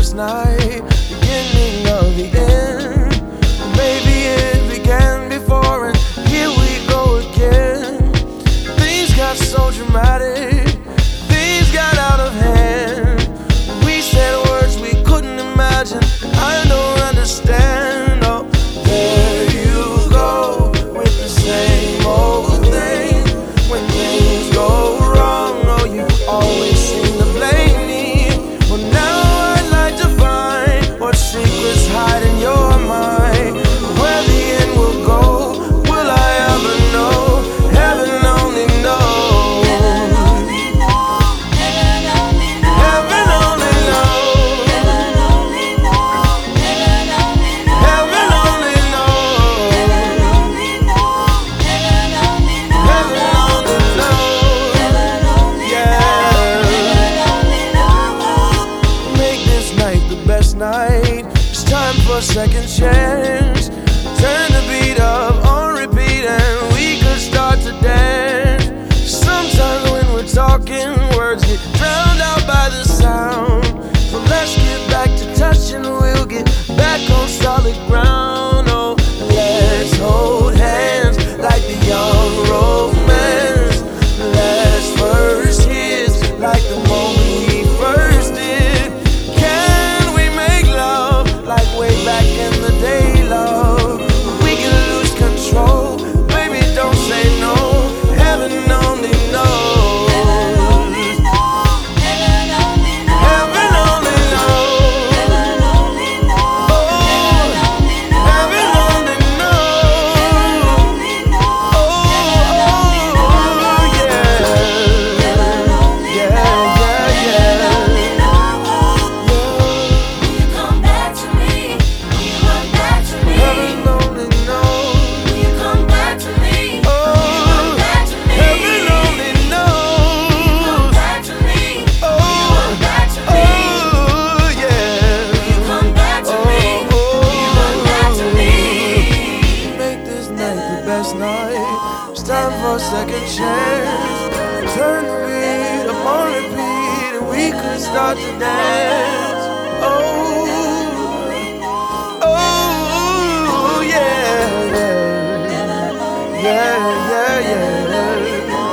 first night, beginning of the end. Maybe it began before, and here we go again. Things got so dramatic, things got out of hand. We said words we couldn't imagine. I don't understand. Oh, there you go with the same old thing. When things go wrong, oh, you always seem to blame me. Well, now I'd like to find what secrets hide in your mind. Where the end will go, will I ever know? Heaven only knows. Heaven only knows. Heaven only knows. Heaven only knows. Heaven only knows. Heaven only knows. Heaven only knows. Heaven only knows. Heaven only knows. Heaven only knows. Heaven only Yeah. knows. Make this night the best night. It's time for a second chance. Turn the beat up on repeat and we could start to dance. Sometimes when we're talking, words get drowned out by the sound. So let's get back to touching, we'll get back on solid ground. Oh, let's hold hands like the young romance. Let's first kiss like the moment we first did. Can we make love like way back in the day, love? We can lose control, baby, don't say no. Heaven only knows. Heaven only knows. Heaven only knows. Heaven only knows. Heaven only knows. Heaven only knows. Heaven only knows. Heaven only knows. Oh, yeah. Heaven only Yeah, yeah, yeah. Will you come back to me? Will you come back to me? Heaven only knows. Will you come back to me? Oh, Back to me. heaven only Come knows. back to me. Oh, Come back to me. oh, yeah. Come back to me. Come back to me. Make this night the best night. It's time for a second chance. Turn the beat up on repeat and we could start to dance. Oh, oh, yeah, yeah, yeah, yeah, yeah.